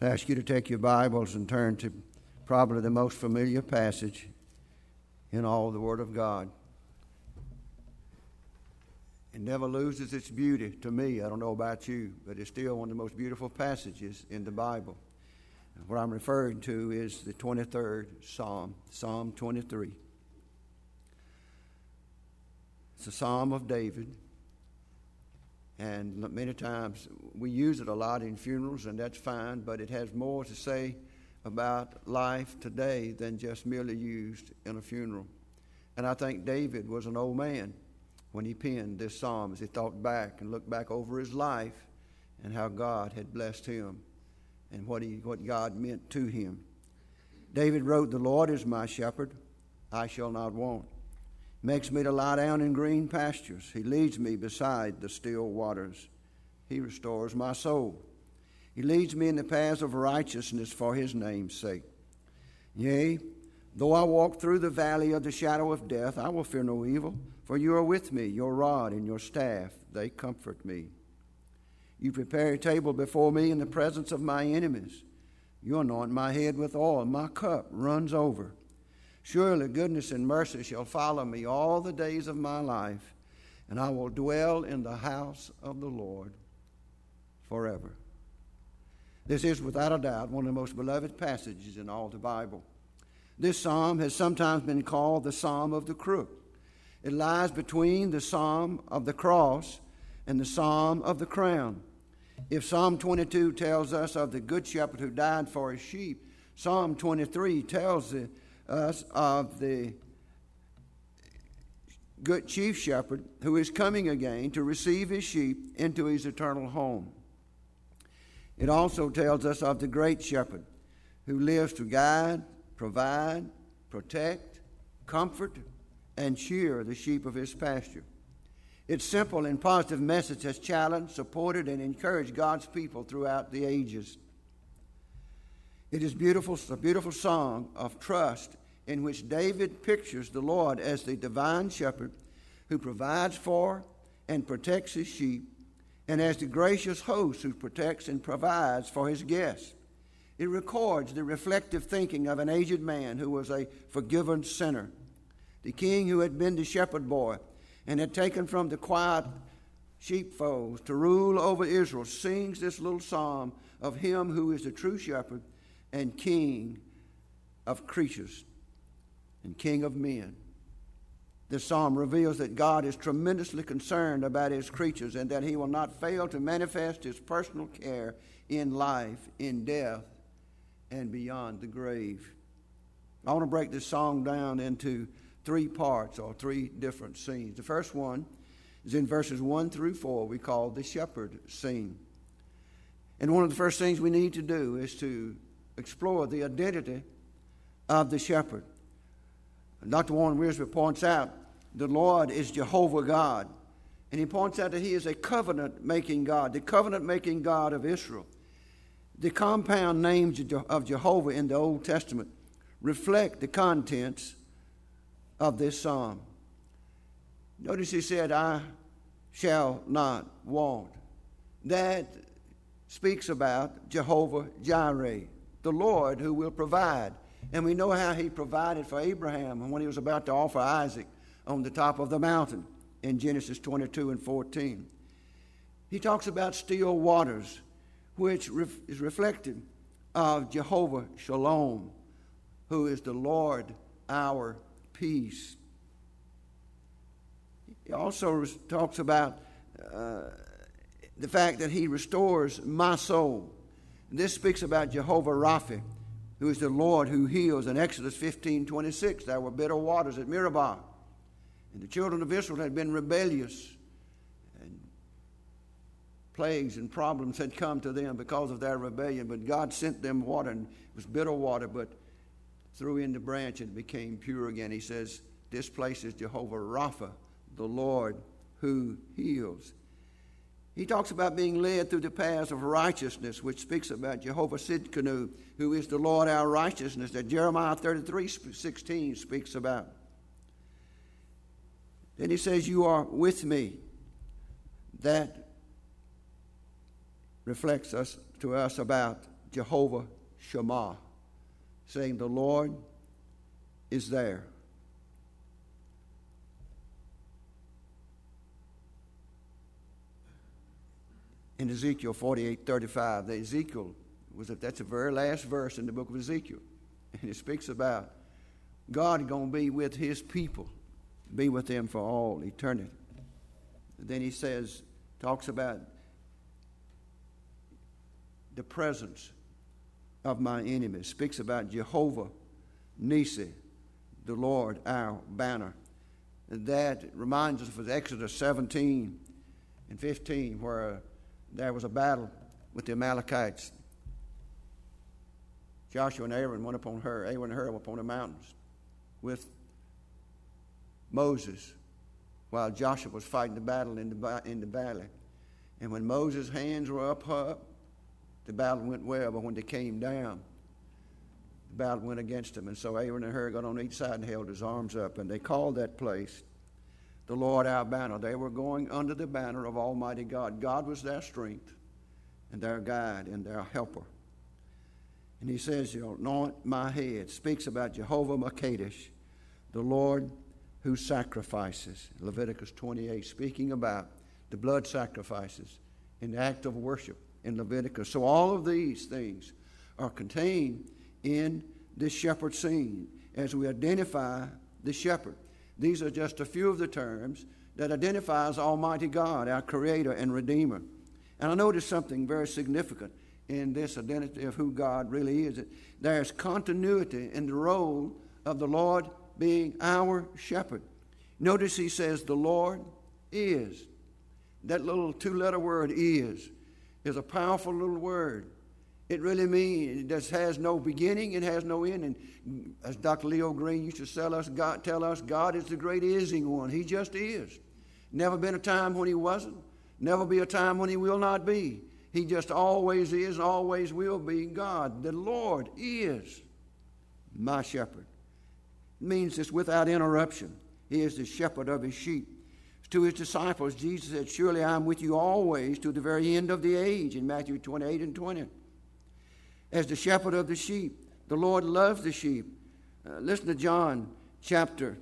I ask you to take your Bibles and turn to probably the most familiar passage in all the Word of God. It never loses its beauty to me. I don't know about you, but it's still one of the most beautiful passages in the Bible. And what I'm referring to is the 23rd Psalm, Psalm 23. It's a Psalm of David. And many times we use it a lot in funerals, and that's fine, but it has more to say about life today than just merely used in a funeral. And I think David was an old man when he penned this psalm, as he thought back and looked back over his life and how God had blessed him and what God meant to him. David wrote, "The Lord is my shepherd, I shall not want. Makes me to lie down in green pastures. He leads me beside the still waters. He restores my soul. He leads me in the paths of righteousness for his name's sake. Yea, though I walk through the valley of the shadow of death, I will fear no evil, for you are with me. Your rod and your staff, they comfort me. You prepare a table before me in the presence of my enemies. You anoint my head with oil. My cup runs over. Surely goodness and mercy shall follow me all the days of my life, and I will dwell in the house of the Lord forever." This is without a doubt one of the most beloved passages in all the Bible. This psalm has sometimes been called the Psalm of the Crook. It lies between the Psalm of the Cross and the Psalm of the Crown. If Psalm 22 tells us of the Good Shepherd who died for his sheep, Psalm 23 tells us of the good chief shepherd who is coming again to receive his sheep into his eternal home. It also tells us of the great shepherd who lives to guide, provide, protect, comfort, and cheer the sheep of his pasture. Its simple and positive message has challenged, supported, and encouraged God's people throughout the ages. It is beautiful, a beautiful song of trust in which David pictures the Lord as the divine shepherd who provides for and protects his sheep, and as the gracious host who protects and provides for his guests. It records the reflective thinking of an aged man who was a forgiven sinner. The king who had been the shepherd boy and had taken from the quiet sheepfolds to rule over Israel sings this little psalm of him who is the true shepherd and king of creatures and king of men. This psalm reveals that God is tremendously concerned about his creatures and that he will not fail to manifest his personal care in life, in death, and beyond the grave. I want to break this song down into three parts or three different scenes. The first one is in verses 1 through 4, we call the shepherd scene. And one of the first things we need to do is to explore the identity of the shepherd. Dr. Warren Wiersbe points out the Lord is Jehovah God. And he points out that he is a covenant-making God, the covenant-making God of Israel. The compound names of Jehovah in the Old Testament reflect the contents of this psalm. Notice he said, "I shall not want." That speaks about Jehovah Jireh, the Lord who will provide. And we know how he provided for Abraham when he was about to offer Isaac on the top of the mountain in Genesis 22 and 14. He talks about still waters, which is reflected of Jehovah Shalom, who is the Lord our peace. He also talks about the fact that he restores my soul. This speaks about Jehovah Rapha, who is the Lord who heals. In Exodus 15:26, there were bitter waters at Meribah, and the children of Israel had been rebellious, and plagues and problems had come to them because of their rebellion. But God sent them water, and it was bitter water, but threw in the branch and it became pure again. He says, this place is Jehovah Rapha, the Lord who heals. He talks about being led through the paths of righteousness, which speaks about Jehovah Sidkenu, who is the Lord our righteousness, that Jeremiah 33:16 speaks about. Then he says, "You are with me." That reflects to us about Jehovah Shammah, saying, the Lord is there. In Ezekiel 48:35, that's the very last verse in the book of Ezekiel. And it speaks about God going to be with his people, be with them for all eternity. Then he talks about the presence of my enemies, speaks about Jehovah Nissi, the Lord our banner. And that reminds us of Exodus 17 and 15, where there was a battle with the Amalekites. Joshua and Aaron went upon the mountains with Moses, while Joshua was fighting the battle in the valley. And when Moses' hands were up, the battle went well, but when they came down, the battle went against them. And so Aaron and Hur got on each side and held his arms up, and they called that place the Lord our banner. They were going under the banner of Almighty God. God was their strength and their guide and their helper. And he says, you'll anoint my head. Speaks about Jehovah Makadesh, the Lord who sacrifices. Leviticus 28, speaking about the blood sacrifices in the act of worship in Leviticus. So all of these things are contained in this shepherd scene as we identify the shepherd. These are just a few of the terms that identifies Almighty God, our Creator and Redeemer. And I noticed something very significant in this identity of who God really is. There's continuity in the role of the Lord being our shepherd. Notice he says, the Lord is. That little two-letter word is a powerful little word. It really means it just has no beginning, it has no end. And as Dr. Leo Green used to tell us, God is the great ising one. He just is. Never been a time when he wasn't. Never be a time when he will not be. He just always is and always will be God. The Lord is my shepherd. It means this without interruption. He is the shepherd of his sheep. To his disciples, Jesus said, surely I am with you always to the very end of the age, in Matthew 28 and 20. As the shepherd of the sheep, the Lord loves the sheep. Listen to John chapter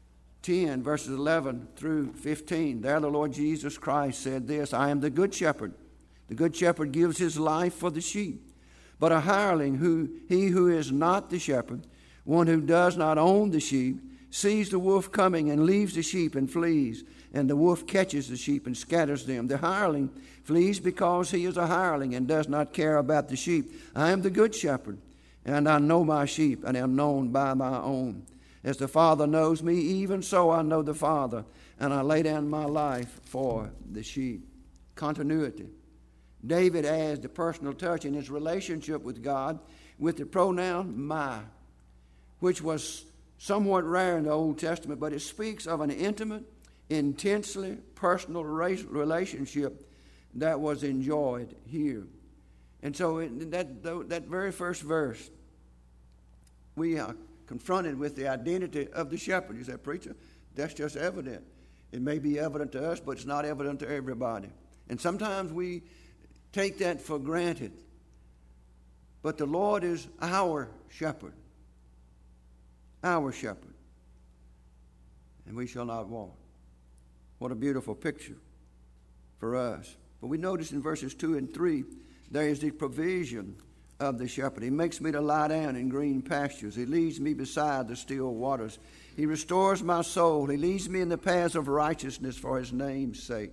10, verses 11 through 15. There the Lord Jesus Christ said this, I am the good shepherd. The good shepherd gives his life for the sheep. But a hireling, he who is not the shepherd, one who does not own the sheep, sees the wolf coming and leaves the sheep and flees. And the wolf catches the sheep and scatters them. The hireling flees because he is a hireling and does not care about the sheep. I am the good shepherd, and I know my sheep, and am known by my own. As the Father knows me, even so I know the Father, and I lay down my life for the sheep. Continuity. David adds the personal touch in his relationship with God with the pronoun my, which was somewhat rare in the Old Testament, but it speaks of an intimate, intensely personal relationship that was enjoyed here. And so that very first verse, we are confronted with the identity of the shepherd. You say, preacher, that's just evident. It may be evident to us, but it's not evident to everybody. And sometimes we take that for granted. But the Lord is our shepherd. Our shepherd. And we shall not want. What a beautiful picture for us. But we notice in verses 2 and 3, there is the provision of the shepherd. He makes me to lie down in green pastures. He leads me beside the still waters. He restores my soul. He leads me in the paths of righteousness for his name's sake.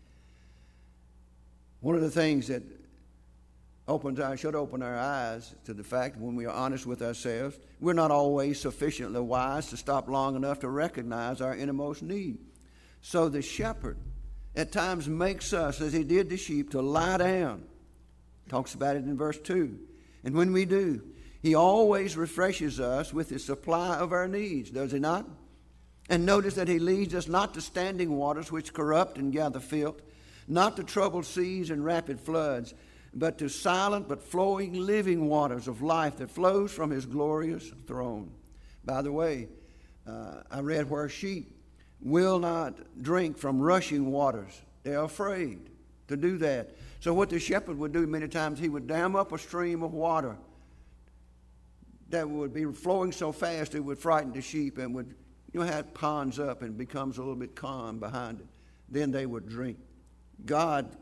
One of the things that should open our eyes to the fact, when we are honest with ourselves, we're not always sufficiently wise to stop long enough to recognize our innermost need. So the shepherd at times makes us, as he did the sheep, to lie down. Talks about it in verse 2. And when we do, he always refreshes us with the supply of our needs, does he not? And notice that he leads us not to standing waters which corrupt and gather filth, not to troubled seas and rapid floods, but to silent but flowing living waters of life that flows from his glorious throne. By the way, I read where sheep will not drink from rushing waters. They're afraid. to do that. So what the shepherd would do many times, he would dam up a stream of water that would be flowing so fast it would frighten the sheep, and would, how it ponds up and becomes a little bit calm behind it. Then they would drink. God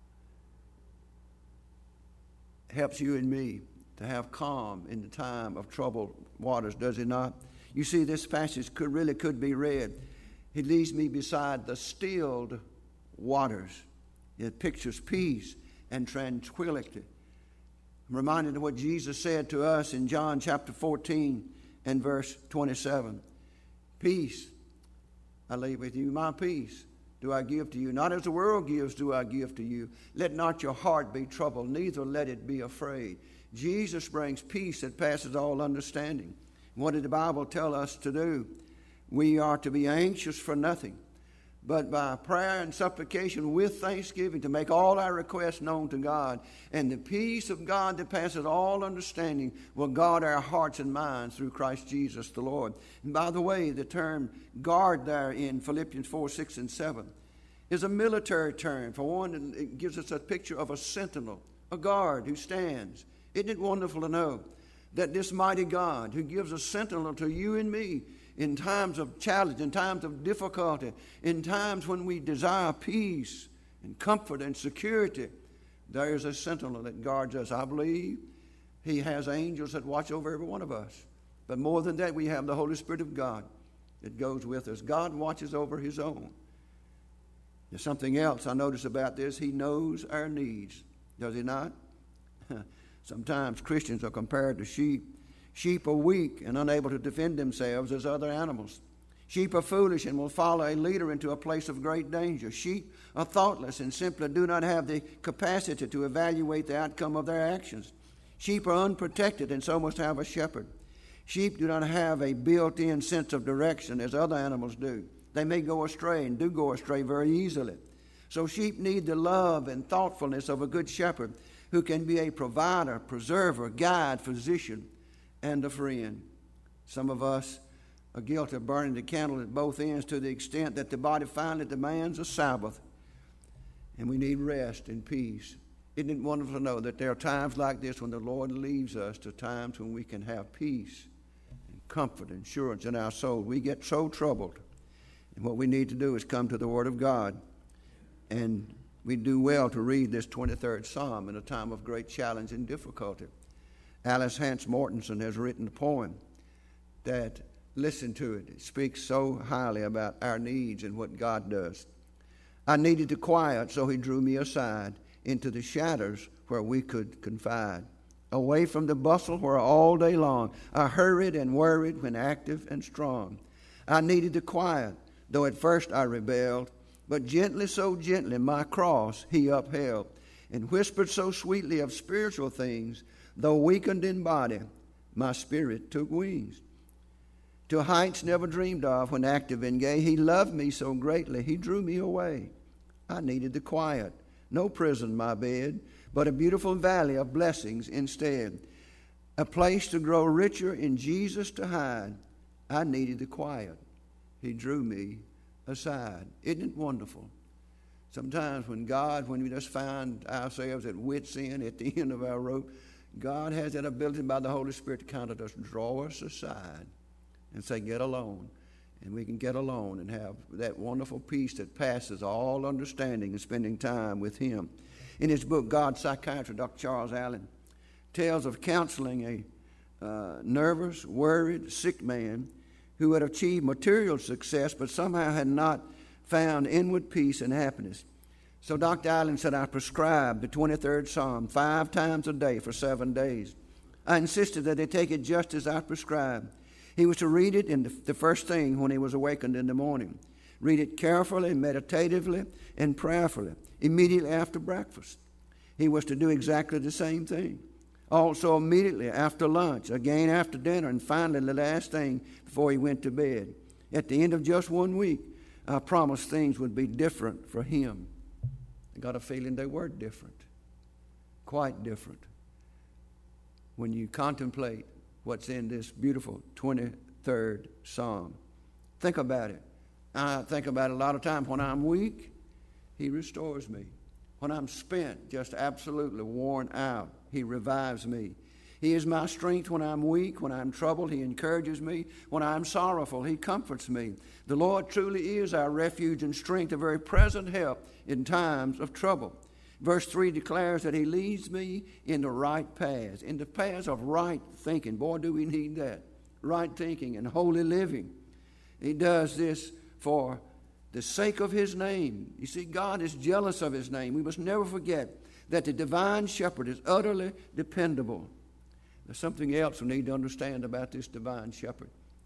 helps you and me to have calm in the time of troubled waters, does he not? You see, this passage could be read. He leads me beside the stilled waters. It pictures peace and tranquility. I'm reminded of what Jesus said to us in John chapter 14 and verse 27. Peace I leave with you, my peace do I give to you. Not as the world gives do I give to you. Let not your heart be troubled, neither let it be afraid. Jesus brings peace that passes all understanding. What did the Bible tell us to do? We are to be anxious for nothing, but by prayer and supplication with thanksgiving to make all our requests known to God. And the peace of God that passes all understanding will guard our hearts and minds through Christ Jesus the Lord. And by the way, the term guard there in Philippians 4, 6, and 7 is a military term. For one, it gives us a picture of a sentinel, a guard who stands. Isn't it wonderful to know that this mighty God who gives a sentinel to you and me in times of challenge, in times of difficulty, in times when we desire peace and comfort and security, there is a sentinel that guards us. I believe he has angels that watch over every one of us. But more than that, we have the Holy Spirit of God that goes with us. God watches over his own. There's something else I notice about this. He knows our needs, does he not? Sometimes Christians are compared to sheep. Sheep are weak and unable to defend themselves as other animals. Sheep are foolish and will follow a leader into a place of great danger. Sheep are thoughtless and simply do not have the capacity to evaluate the outcome of their actions. Sheep are unprotected and so must have a shepherd. Sheep do not have a built-in sense of direction as other animals do. They may go astray and do go astray very easily. So sheep need the love and thoughtfulness of a good shepherd who can be a provider, preserver, guide, physician, and a friend. Some of us are guilty of burning the candle at both ends to the extent that the body finally demands a Sabbath, and we need rest and peace. Isn't it wonderful to know that there are times like this when the Lord leaves us to times when we can have peace and comfort and assurance in our soul. We get so troubled, and what we need to do is come to the Word of God, and we do well to read this 23rd Psalm in a time of great challenge and difficulty. Alice Hance Mortensen has written a poem that, listen to it, it speaks so highly about our needs and what God does. I needed the quiet, so he drew me aside into the shadows where we could confide. Away from the bustle where all day long I hurried and worried when active and strong. I needed the quiet, though at first I rebelled, but gently, so gently, my cross he upheld, and whispered so sweetly of spiritual things, though weakened in body, my spirit took wings. To heights never dreamed of when active and gay, he loved me so greatly, he drew me away. I needed the quiet, no prison my bed, but a beautiful valley of blessings instead. A place to grow richer in Jesus to hide. I needed the quiet. He drew me aside. Isn't it wonderful? Sometimes when we just find ourselves at wit's end, at the end of our rope, God has that ability by the Holy Spirit to kind of just draw us aside and say, get alone. And we can get alone and have that wonderful peace that passes all understanding and spending time with him. In his book, God's Psychiatry, Dr. Charles Allen tells of counseling a nervous, worried, sick man who had achieved material success but somehow had not found inward peace and happiness. So Dr. Allen said, I prescribed the 23rd Psalm 5 times a day for 7 days. I insisted that they take it just as I prescribed. He was to read it in the first thing when he was awakened in the morning. Read it carefully, meditatively, and prayerfully, immediately after breakfast. He was to do exactly the same thing. Also immediately after lunch, again after dinner, and finally the last thing before he went to bed. At the end of just 1 week, I promised things would be different for him. I got a feeling they were different, quite different. When you contemplate what's in this beautiful 23rd Psalm, think about it. I think about it a lot of times. When I'm weak, he restores me. When I'm spent, just absolutely worn out, He revives me. He is my strength when I'm weak. When I'm troubled, He encourages me. When I'm sorrowful, He comforts me. The Lord truly is our refuge and strength, a very present help in times of trouble. Verse 3 declares that He leads me in the right paths, in the paths of right thinking. Boy, do we need that. Right thinking and holy living. He does this for the sake of His name. You see, God is jealous of His name. We must never forget that the divine shepherd is utterly dependable. There's something else we need to understand about this divine shepherd.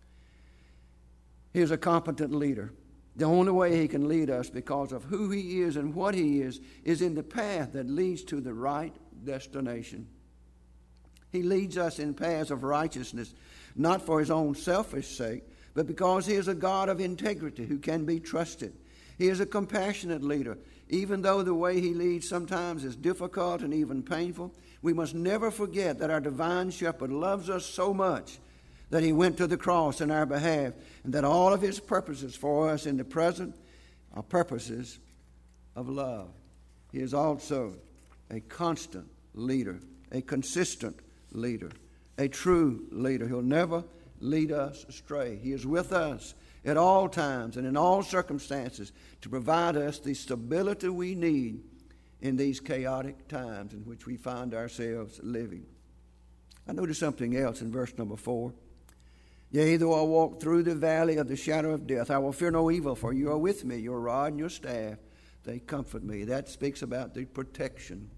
He is a competent leader. The only way He can lead us because of who He is and what He is in the path that leads to the right destination. He leads us in paths of righteousness, not for His own selfish sake, but because He is a God of integrity who can be trusted. He is a compassionate leader. Even though the way He leads sometimes is difficult and even painful, we must never forget that our divine shepherd loves us so much that He went to the cross in our behalf, and that all of His purposes for us in the present are purposes of love. He is also a constant leader, a consistent leader, a true leader. He'll never lead us astray. He is with us at all times and in all circumstances to provide us the stability we need in these chaotic times in which we find ourselves living. I noticed something else in verse number 4. Yea, though I walk through the valley of the shadow of death, I will fear no evil, for you are with me. Your rod and your staff, they comfort me. That speaks about the protection